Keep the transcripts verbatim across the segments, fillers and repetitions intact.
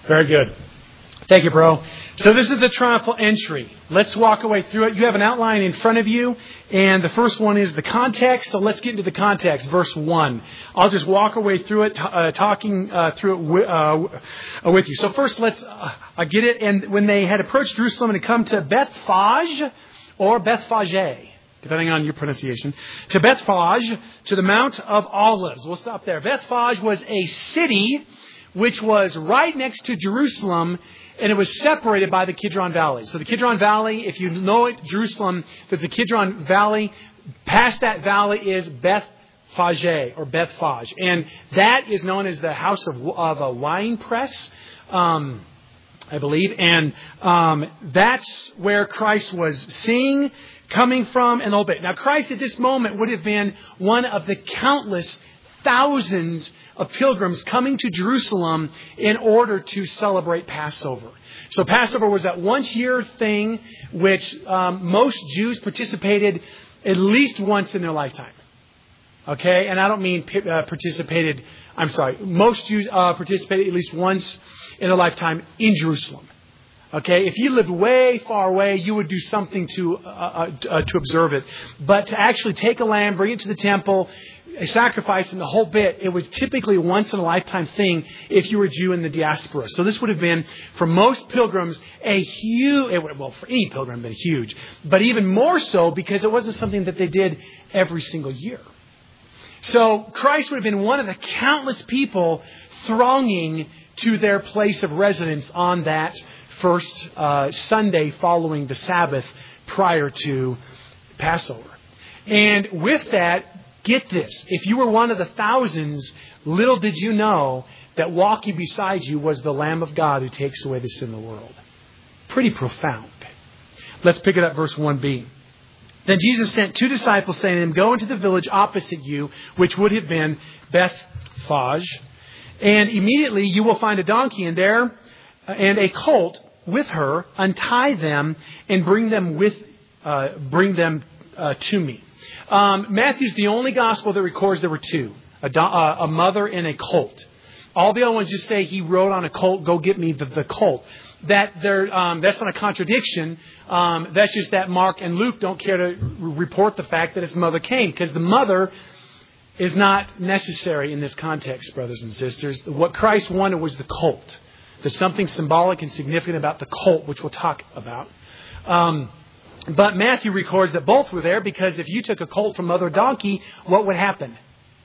Very good. Thank you, bro. So this is the triumphal entry. Let's walk away through it. You have an outline in front of you, and the first one is the context. So let's get into the context. Verse one. I'll just walk away through it, uh, talking uh, through it w- uh, with you. So first, let's uh, get it. And when they had approached Jerusalem and had come to Bethphage or Bethphage, depending on your pronunciation, to Bethphage, to the Mount of Olives. We'll stop there. Bethphage was a city which was right next to Jerusalem, and it was separated by the Kidron Valley. So the Kidron Valley, if you know it, Jerusalem, there's the Kidron Valley. Past that valley is Bethphage or Bethphage. And that is known as the house of, of a wine press, um, I believe. And um, that's where Christ was seeing, coming from, and all bit. Now, Christ at this moment would have been one of the countless thousands of pilgrims coming to Jerusalem in order to celebrate Passover. So Passover was that once year thing which um, most Jews participated at least once in their lifetime. Okay? And I don't mean uh, participated, I'm sorry, most Jews uh, participated at least once in their lifetime in Jerusalem. Okay, if you lived way far away, you would do something to uh, uh, to observe it. But to actually take a lamb, bring it to the temple, a sacrifice, and the whole bit, it was typically a once in a lifetime thing if you were a Jew in the diaspora. So this would have been, for most pilgrims, a huge, well, for any pilgrim, been huge, but even more so because it wasn't something that they did every single year. So Christ would have been one of the countless people thronging to their place of residence on that first uh, Sunday following the Sabbath prior to Passover. And with that, get this. If you were one of the thousands, little did you know that walking beside you was the Lamb of God who takes away the sin of the world. Pretty profound. Let's pick it up, verse one b. Then Jesus sent two disciples, saying to them, go into the village opposite you, which would have been Bethphage, and immediately you will find a donkey in there and a colt with her. Untie them and bring them with uh, bring them uh, to me. Um, Matthew's the only gospel that records there were two, a, do- uh, a mother and a colt. All the other ones just say he rode on a colt. Go get me the, the colt. That there, um, that's not a contradiction. Um, that's just that Mark and Luke don't care to report the fact that his mother came, because the mother is not necessary in this context, brothers and sisters. What Christ wanted was the colt. There's something symbolic and significant about the colt, which we'll talk about. Um, but Matthew records that both were there, because if you took a colt from mother donkey, what would happen?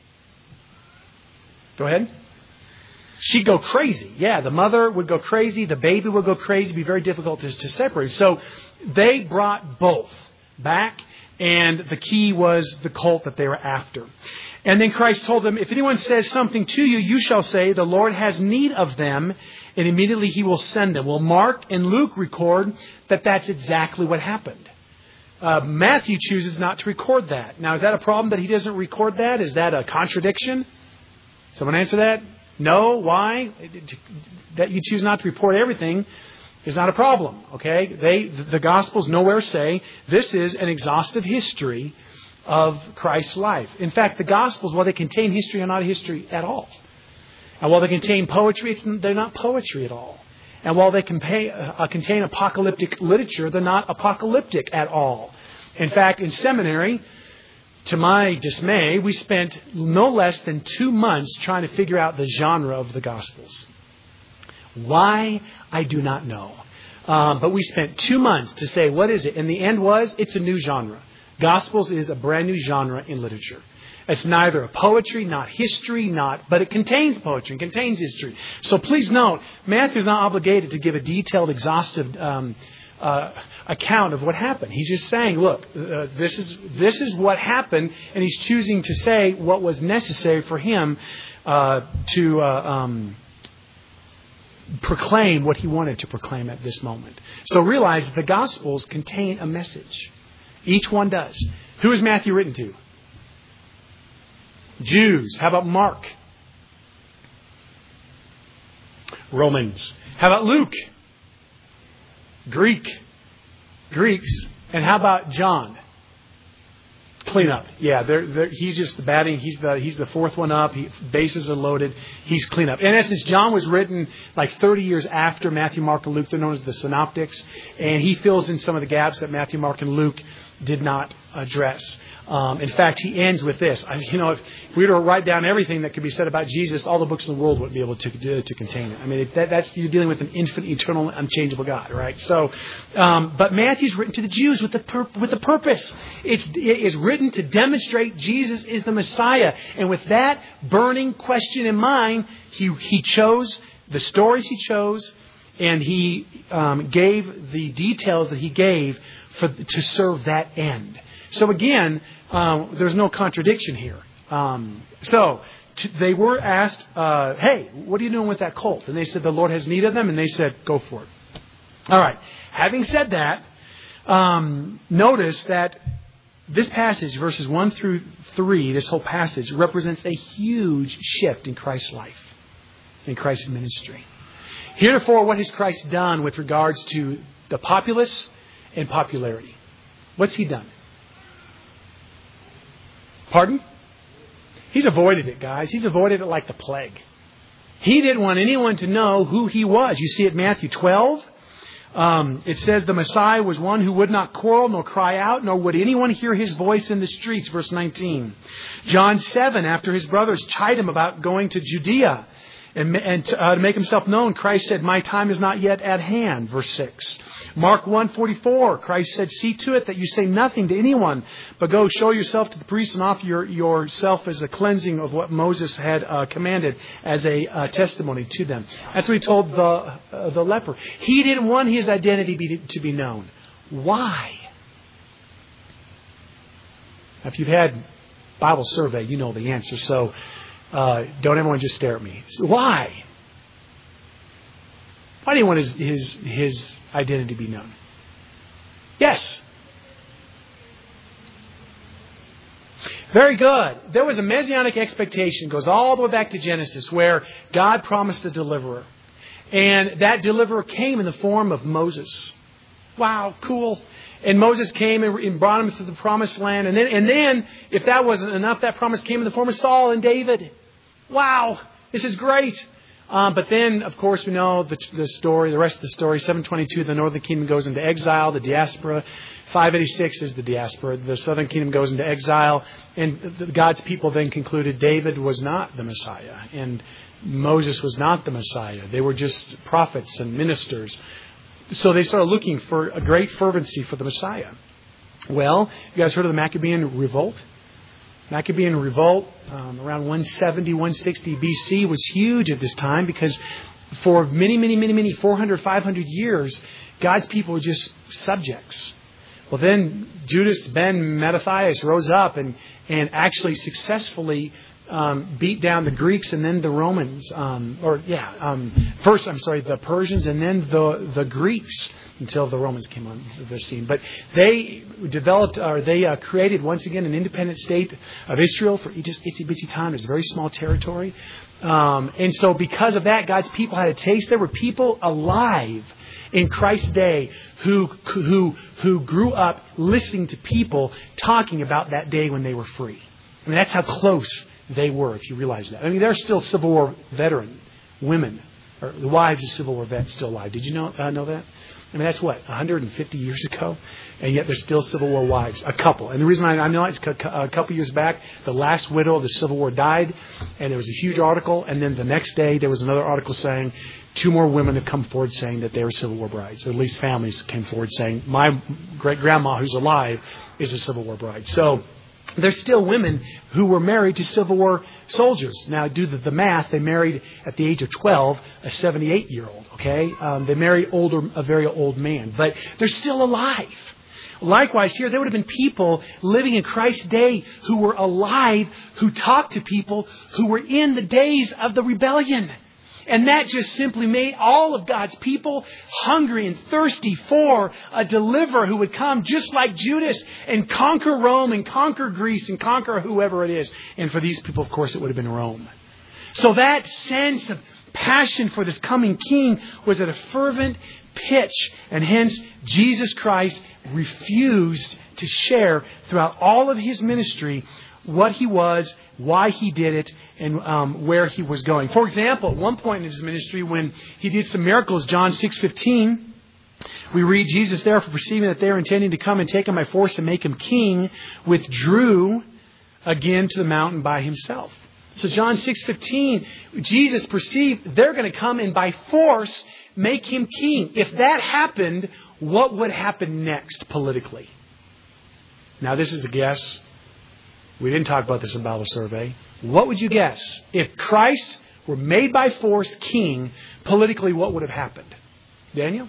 Go ahead. She'd go crazy. Yeah, the mother would go crazy. The baby would go crazy. It'd be very difficult to, to separate. So they brought both back, and the key was the colt that they were after. And then Christ told them, if anyone says something to you, you shall say, the Lord has need of them, and immediately he will send them. Well, Mark and Luke record that that's exactly what happened. Uh, Matthew chooses not to record that. Now, is that a problem that he doesn't record that? Is that a contradiction? Someone answer that? No. Why? That you choose not to report everything is not a problem. Okay? They, the Gospels nowhere say this is an exhaustive history of Christ's life. In fact, the Gospels, while they contain history, are not history at all. And while they contain poetry, it's, they're not poetry at all. And while they contain, uh, contain apocalyptic literature, they're not apocalyptic at all. In fact, in seminary, to my dismay, we spent no less than two months trying to figure out the genre of the Gospels. Why? I do not know. Um, but we spent two months to say, what is it? And the end was, it's a new genre. Gospels is a brand new genre in literature. It's neither a poetry, not history, not, but it contains poetry, it contains history. So please note, Matthew's not obligated to give a detailed, exhaustive um, uh, account of what happened. He's just saying, look, uh, this is this is what happened, and he's choosing to say what was necessary for him uh, to uh, um, proclaim what he wanted to proclaim at this moment. So realize the Gospels contain a message. Each one does. Who is Matthew written to? Jews. How about Mark? Romans. How about Luke? Greek. Greeks. And how about John? Clean up. Yeah, they're, they're, he's just the batting. He's the he's the fourth one up. He, bases are loaded. He's clean up. In essence, John was written like thirty years after Matthew, Mark, and Luke. They're known as the synoptics. And he fills in some of the gaps that Matthew, Mark, and Luke did not address. Um, in fact, he ends with this. I, you know, if, if we were to write down everything that could be said about Jesus, all the books in the world wouldn't be able to to, to contain it. I mean, it, that, that's you're dealing with an infinite, eternal, unchangeable God, right? So, um, but Matthew's written to the Jews with the pur- with the purpose. It's it is written to demonstrate Jesus is the Messiah, and with that burning question in mind, he he chose the stories he chose, and he um, gave the details that he gave for to serve that end. So again, um, there's no contradiction here. Um, so t- they were asked, uh, hey, what are you doing with that colt? And they said, the Lord has need of them. And they said, go for it. All right. Having said that, um, notice that this passage, verses one through three, this whole passage represents a huge shift in Christ's life, in Christ's ministry. Heretofore, what has Christ done with regards to the populace and popularity? What's he done? Pardon? He's avoided it, guys. He's avoided it like the plague. He didn't want anyone to know who he was. You see it in Matthew twelve. Um, it says the Messiah was one who would not quarrel nor cry out, nor would anyone hear his voice in the streets. Verse nineteen. John seven, after his brothers chide him about going to Judea and, and to, uh, to make himself known, Christ said, my time is not yet at hand. Verse six. Mark one forty-four, Christ said, see to it that you say nothing to anyone, but go show yourself to the priest and offer your, yourself as a cleansing of what Moses had uh, commanded as a uh, testimony to them. That's what he told the uh, the leper. He didn't want his identity be, to be known. Why? If you've had Bible survey, you know the answer. So uh, don't everyone just stare at me. Why? Why do you want his his his identity be known? Yes. Very good. There was a messianic expectation, goes all the way back to Genesis, where God promised a deliverer. And that deliverer came in the form of Moses. Wow, cool. And Moses came and brought him to the promised land. And then, and then, if that wasn't enough, that promise came in the form of Saul and David. Wow, this is great. Um, but then, of course, we know the, the story, the rest of the story. seven twenty-two, the northern kingdom goes into exile, the diaspora. five eighty-six is the diaspora. The southern kingdom goes into exile. And the, God's people then concluded David was not the Messiah. And Moses was not the Messiah. They were just prophets and ministers. So they started looking for a great fervency for the Messiah. Well, you guys heard of the Maccabean revolt? Maccabean revolt um, around one seventy, one sixty B C was huge at this time because for many, many, many, many, four hundred, five hundred years, God's people were just subjects. Well, then Judas ben Mattathias rose up and, and actually successfully um, beat down the Greeks and then the Romans. Um, or, yeah, um, first, I'm sorry, the Persians and then the, the Greeks until the Romans came on the scene. But they developed, or they uh, created, once again, an independent state of Israel for just itsy-bitsy time. It was a very small territory. Um, and so because of that, God's people had a taste. There were people alive in Christ's day who who who grew up listening to people talking about that day when they were free. I mean, that's how close they were, if you realize that. I mean, there are still Civil War veteran women, or the wives of Civil War vets still alive. Did you know uh, know that? I mean, that's what, one hundred fifty years ago? And yet there's still Civil War wives. A couple. And the reason I know it's a couple years back, the last widow of the Civil War died, and there was a huge article. And then the next day, there was another article saying two more women have come forward saying that they were Civil War brides. Or at least families came forward saying, my great-grandma who's alive is a Civil War bride. So there's still women who were married to Civil War soldiers. Now, do the, the math. They married at the age of twelve a seventy-eight-year-old. Okay, um, they married older, a very old man, but they're still alive. Likewise, here there would have been people living in Christ's day who were alive, who talked to people who were in the days of the rebellion. And that just simply made all of God's people hungry and thirsty for a deliverer who would come just like Judas and conquer Rome and conquer Greece and conquer whoever it is. And for these people, of course, it would have been Rome. So that sense of passion for this coming king was at a fervent pitch. And hence, Jesus Christ refused to share throughout all of his ministry what he was, why he did it, and um, where he was going. For example, at one point in his ministry, when he did some miracles, John six fifteen, we read, Jesus, therefore, perceiving that they were intending to come and take him by force and make him king, withdrew again to the mountain by himself. So John six fifteen, Jesus perceived they're going to come and by force make him king. If that happened, what would happen next politically? Now, this is a guess. We didn't talk about this in Bible Survey. What would you guess? If Christ were made by force king, politically, what would have happened? Daniel?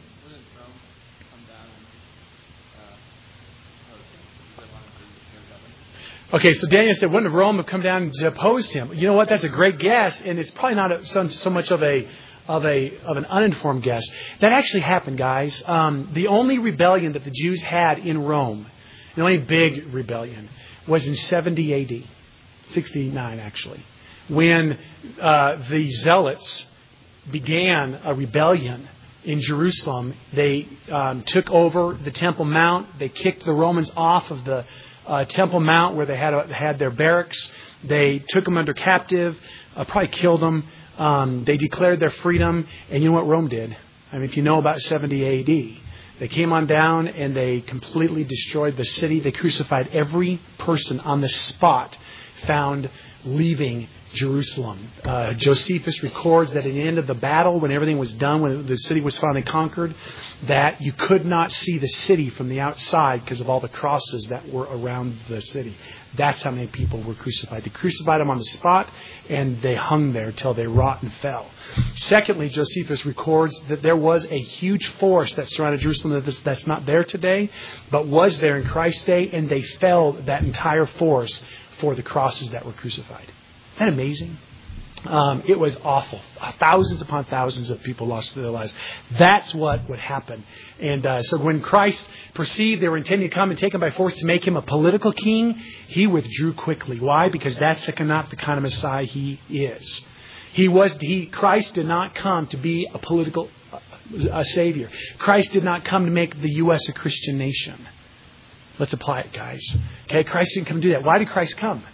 Okay, so Daniel said, wouldn't Rome have come down and deposed him? You know what? That's a great guess, and it's probably not a, so, so much of a of a of an uninformed guess. That actually happened, guys. Um, the only rebellion that the Jews had in Rome, the only big rebellion, was in seventy A D, sixty-nine actually, when uh, the Zealots began a rebellion in Jerusalem. They um, took over the Temple Mount. They kicked the Romans off of the Uh, Temple Mount, where they had a, had their barracks. They took them under captive, uh, probably killed them. Um, they declared their freedom, and you know what Rome did? I mean, if you know about seventy A D, they came on down and they completely destroyed the city. They crucified every person on the spot found leaving Jerusalem. Uh, Josephus records that at the end of the battle, when everything was done, when the city was finally conquered, that you could not see the city from the outside because of all the crosses that were around the city. That's how many people were crucified. They crucified them on the spot, and they hung there till they rot and fell. Secondly, Josephus records that there was a huge force that surrounded Jerusalem that's not there today, but was there in Christ's day, and they felled that entire force for the crosses that were crucified. Isn't that amazing? Um, it was awful. Thousands upon thousands of people lost their lives. That's what would happen. And uh, so when Christ perceived they were intending to come and take him by force to make him a political king, he withdrew quickly. Why? Because that's the, not the kind of Messiah he is. He was. He Christ did not come to be a political uh, a savior. Christ did not come to make the U S a Christian nation. Let's apply it, guys. Okay, Christ didn't come to do that. Why did Christ come?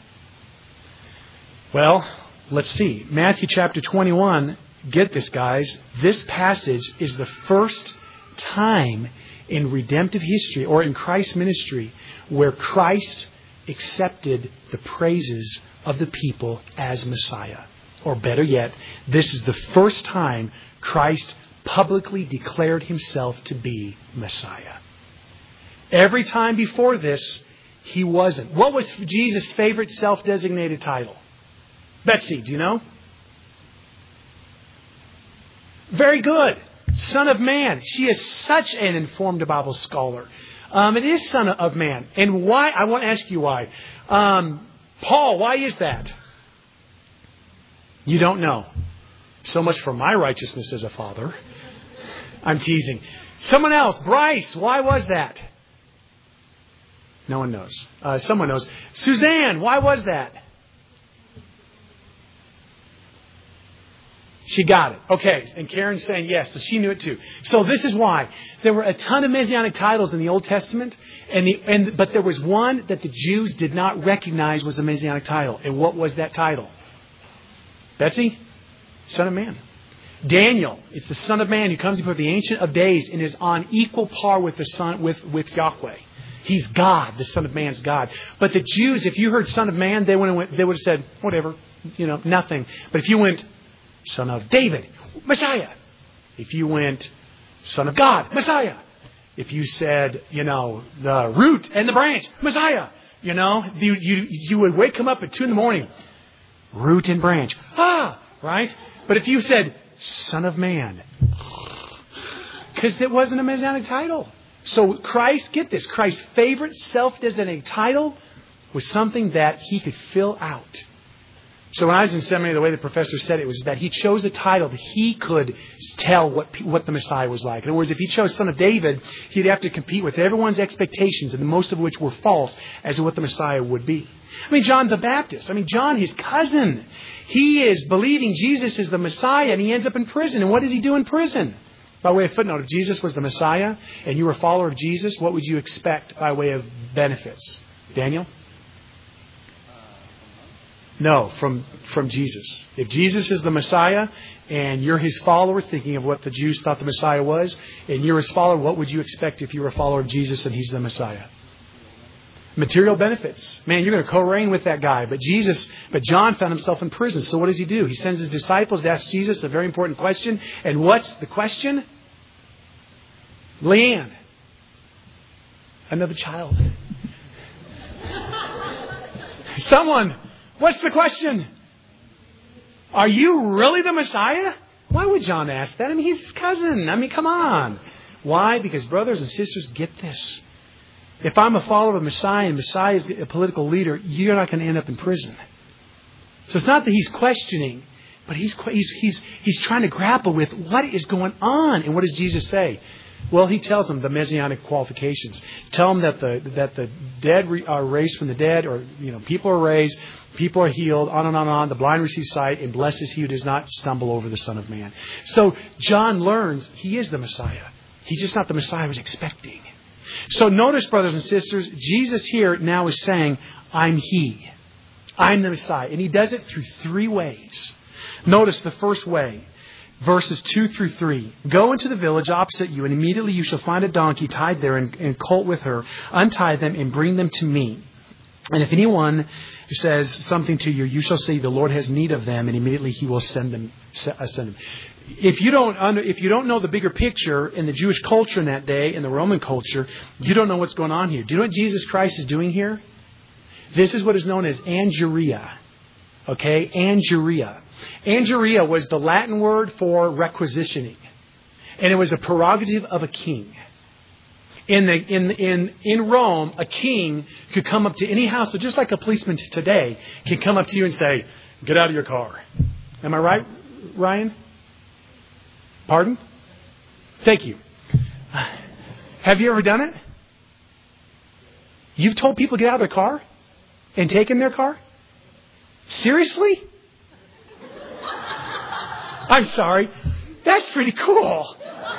Well, let's see. Matthew chapter twenty-one. Get this, guys. This passage is the first time in redemptive history or in Christ's ministry where Christ accepted the praises of the people as Messiah. Or better yet, this is the first time Christ publicly declared himself to be Messiah. Every time before this, he wasn't. What was Jesus' favorite self-designated title? Betsy, do you know? Very good. Son of Man. She is such an informed Bible scholar. Um, it is Son of Man. And why? I want to ask you why. Um, Paul, why is that? You don't know. So much for my righteousness as a father. I'm teasing. Someone else. Bryce, why was that? No one knows. Uh, someone knows. Suzanne, why was that? She got it. Okay. And Karen's saying yes. So she knew it too. So this is why. There were a ton of Messianic titles in the Old Testament. and the and But there was one that the Jews did not recognize was a Messianic title. And what was that title? Betsy? Son of Man. Daniel. It's the Son of Man who comes before the Ancient of Days and is on equal par with the Son with, with Yahweh. He's God. The Son of Man's God. But the Jews, if you heard Son of Man, they would have, they would have said, whatever, you know, nothing. But if you went Son of David, Messiah. If you went Son of God, Messiah. If you said, you know, the root and the branch, Messiah. You know, you, you, you would wake him up at two in the morning. Root and branch. Ah, right? But if you said Son of Man, because it wasn't a Messianic title. So Christ, get this, Christ's favorite self-designated title was something that he could fill out. So when I was in seminary, the way the professor said it was that he chose a title that he could tell what what the Messiah was like. In other words, if he chose Son of David, he'd have to compete with everyone's expectations, and most of which were false, as to what the Messiah would be. I mean, John the Baptist. I mean, John, his cousin. He is believing Jesus is the Messiah, and he ends up in prison. And what does he do in prison? By way of footnote, if Jesus was the Messiah, and you were a follower of Jesus, what would you expect by way of benefits? Daniel? No, from from Jesus. If Jesus is the Messiah and you're his follower, thinking of what the Jews thought the Messiah was, and you're his follower, what would you expect if you were a follower of Jesus and he's the Messiah? Material benefits. Man, you're going to co-reign with that guy. But Jesus, but John found himself in prison. So what does he do? He sends his disciples to ask Jesus a very important question. And what's the question? Leanne. Another child. Someone. What's the question? Are you really the Messiah? Why would John ask that? I mean, he's his cousin. I mean, come on. Why? Because brothers and sisters, get this. If I'm a follower of Messiah and Messiah is a political leader, you're not going to end up in prison. So it's not that he's questioning, but he's he's he's he's trying to grapple with what is going on. And what does Jesus say? Well, he tells them the messianic qualifications. Tell them that the that the dead re, are raised from the dead, or you know, people are raised, people are healed, on and on and on. The blind receive sight, and blessed is he who does not stumble over the Son of Man. So John learns he is the Messiah. He's just not the Messiah he was expecting. So notice, brothers and sisters, Jesus here now is saying, I'm he. I'm the Messiah. And he does it through three ways. Notice the first way. Verses two through three. Go into the village opposite you, and immediately you shall find a donkey tied there and, and colt with her. Untie them and bring them to me. And if anyone says something to you, you shall say, the Lord has need of them, and immediately he will send them. Send them. If you don't under, if you don't know the bigger picture in the Jewish culture in that day, in the Roman culture, you don't know what's going on here. Do you know what Jesus Christ is doing here? This is what is known as angeria. Okay, angeria. Angeria was the Latin word for requisitioning. And it was a prerogative of a king. In the in in in Rome, a king could come up to any house, so just like a policeman today can come up to you and say, get out of your car. Am I right, Ryan? Pardon? Thank you. Have you ever done it? You've told people to get out of their car and taken their car? Seriously? I'm sorry. That's pretty cool.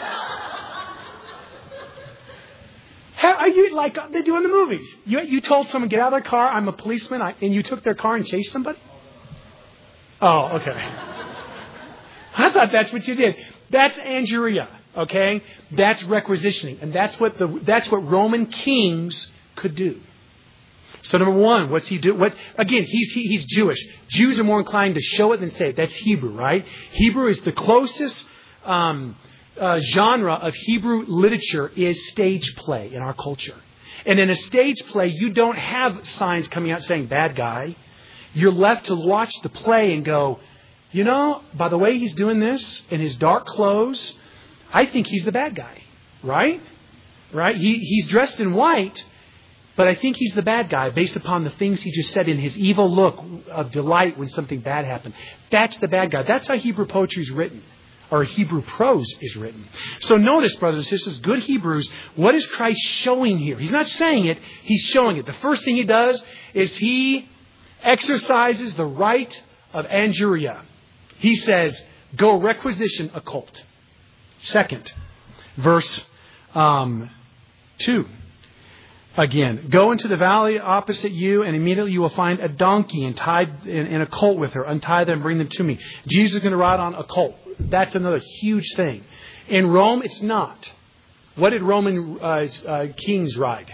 How, are you like they do in the movies? You you told someone get out of their car. I'm a policeman, I, and you took their car and chased somebody. Oh, okay. I thought that's what you did. That's angeria. Okay, that's requisitioning, and that's what the that's what Roman kings could do. So number one, what's he do? What again? He's he, he's Jewish. Jews are more inclined to show it than say it. That's Hebrew, right? Hebrew is the closest um, uh, genre of Hebrew literature is stage play in our culture. And in a stage play, you don't have signs coming out saying bad guy. You're left to watch the play and go, you know, by the way he's doing this in his dark clothes, I think he's the bad guy, right? Right? He he's dressed in white. But I think he's the bad guy based upon the things he just said in his evil look of delight when something bad happened. That's the bad guy. That's how Hebrew poetry is written, or Hebrew prose is written. So notice, brothers and sisters, good Hebrews, what is Christ showing here? He's not saying it, he's showing it. The first thing he does is he exercises the right of angeria. He says, go requisition a colt. Second, verse um, two. Again, go into the valley opposite you, and immediately you will find a donkey and tied in, in a colt with her. Untie them and bring them to me. Jesus is going to ride on a colt. That's another huge thing. In Rome, it's not. What did Roman uh, uh, kings ride?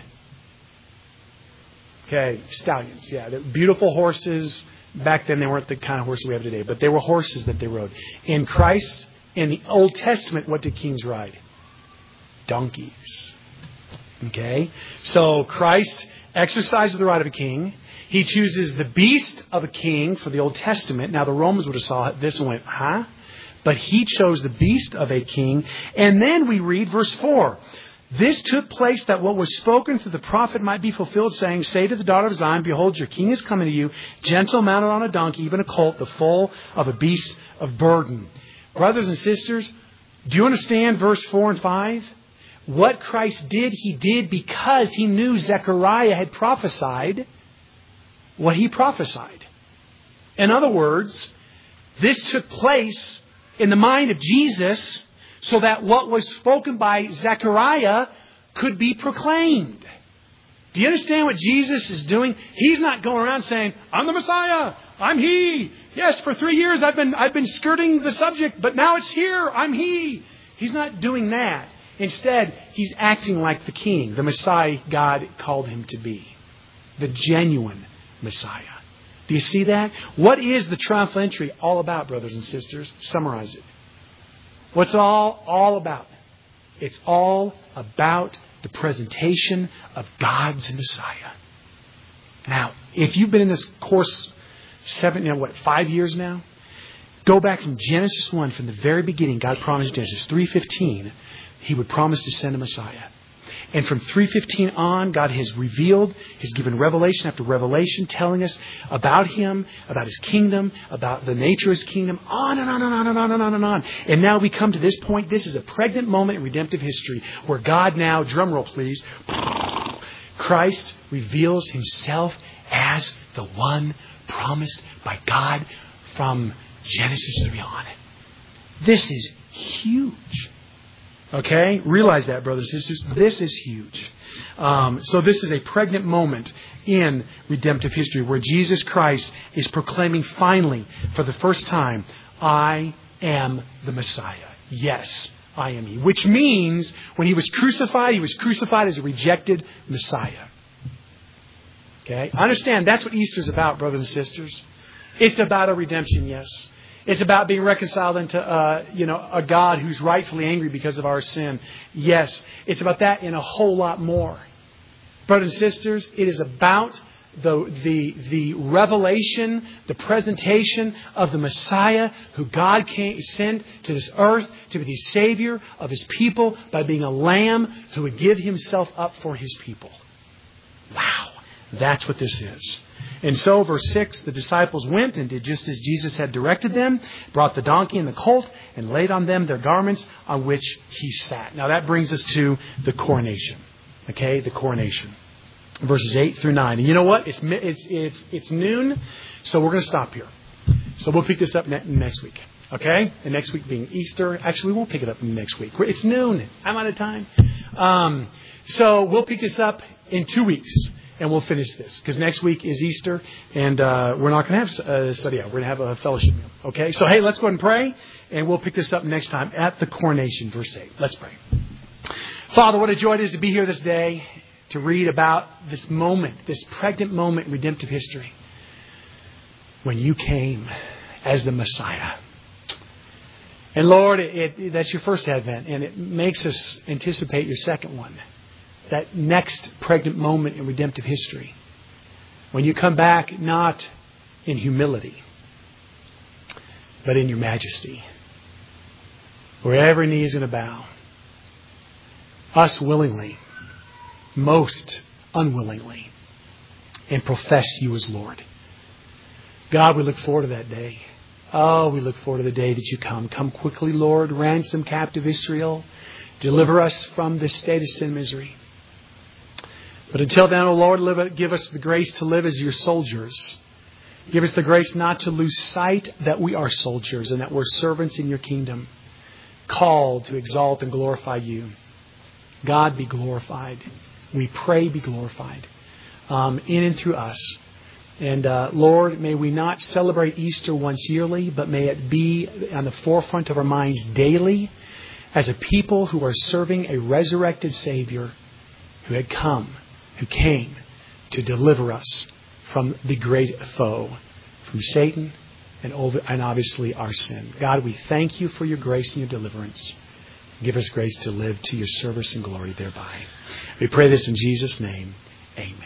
Okay, stallions. Yeah, they're beautiful horses. Back then, they weren't the kind of horses we have today, but they were horses that they rode. In Christ, in the Old Testament, what did kings ride? Donkeys. Okay, so Christ exercises the right of a king. He chooses the beast of a king for the Old Testament. Now, the Romans would have saw this and went, huh? But he chose the beast of a king. And then we read verse four. This took place that what was spoken through the prophet might be fulfilled, saying, say to the daughter of Zion, behold, your king is coming to you, gentle, mounted on a donkey, even a colt, the foal of a beast of burden. Brothers and sisters, do you understand verse four and five? What Christ did, He did because He knew Zechariah had prophesied what he prophesied. In other words, this took place in the mind of Jesus so that what was spoken by Zechariah could be proclaimed. Do you understand what Jesus is doing? He's not going around saying, I'm the Messiah. I'm He. Yes, for three years I've been, I've been skirting the subject, but now it's here. I'm He. He's not doing that. Instead, He's acting like the King, the Messiah God called Him to be. The genuine Messiah. Do you see that? What is the triumphal entry all about, brothers and sisters? Summarize it. What's it all, all about? It's all about the presentation of God's Messiah. Now, if you've been in this course seven, you know what, five years now, go back from Genesis one, from the very beginning, God promised Genesis three fifteen, He would promise to send a Messiah. And from three fifteen on, God has revealed, He's given revelation after revelation, telling us about Him, about His kingdom, about the nature of His kingdom, on and on and on and on and on and on. And now we come to this point. This is a pregnant moment in redemptive history where God now, drum roll please, Christ reveals Himself as the one promised by God from Genesis three on. This is huge. Okay? Realize that, brothers and sisters. This is huge. Um, so this is a pregnant moment in redemptive history where Jesus Christ is proclaiming finally, for the first time, I am the Messiah. Yes, I am He. Which means when He was crucified, He was crucified as a rejected Messiah. Okay? Understand, that's what Easter is about, brothers and sisters. It's about a redemption, yes. It's about being reconciled into, uh, you know, a God who's rightfully angry because of our sin. Yes, it's about that and a whole lot more. Brothers and sisters, it is about the, the, the revelation, the presentation of the Messiah who God came, sent to this earth to be the Savior of His people by being a lamb who would give Himself up for His people. Wow, that's what this is. And so, verse six, the disciples went and did just as Jesus had directed them, brought the donkey and the colt, and laid on them their garments on which He sat. Now that brings us to the coronation. Okay, the coronation. Verses eight through nine. And you know what? It's it's it's it's noon, so we're going to stop here. So we'll pick this up ne- next week. Okay? And next week being Easter. Actually, we won't pick it up next week. It's noon. I'm out of time. Um, so we'll pick this up in two weeks. And we'll finish this because next week is Easter, and uh, we're not going to have a study out. We're going to have a fellowship meal. Okay? So, hey, let's go ahead and pray, and we'll pick this up next time at the coronation, verse eight. Let's pray. Father, what a joy it is to be here this day to read about this moment, this pregnant moment in redemptive history when you came as the Messiah. And, Lord, it, it, that's your first advent, and it makes us anticipate your second one. That next pregnant moment in redemptive history. When you come back not in humility, but in your majesty. Where every knee is going to bow. Us willingly, most unwillingly, and profess you as Lord. God, we look forward to that day. Oh, we look forward to the day that you come. Come quickly, Lord. Ransom captive Israel. Deliver us from this state of sin and misery. But until then, O Lord, live, give us the grace to live as your soldiers. Give us the grace not to lose sight that we are soldiers and that we're servants in your kingdom, called to exalt and glorify you. God, be glorified. We pray, be glorified um, in and through us. And uh, Lord, may we not celebrate Easter once yearly, but may it be on the forefront of our minds daily as a people who are serving a resurrected Savior who had come. Who came to deliver us from the great foe, from Satan and, over, and obviously our sin. God, we thank you for your grace and your deliverance. Give us grace to live to your service and glory thereby. We pray this in Jesus' name. Amen.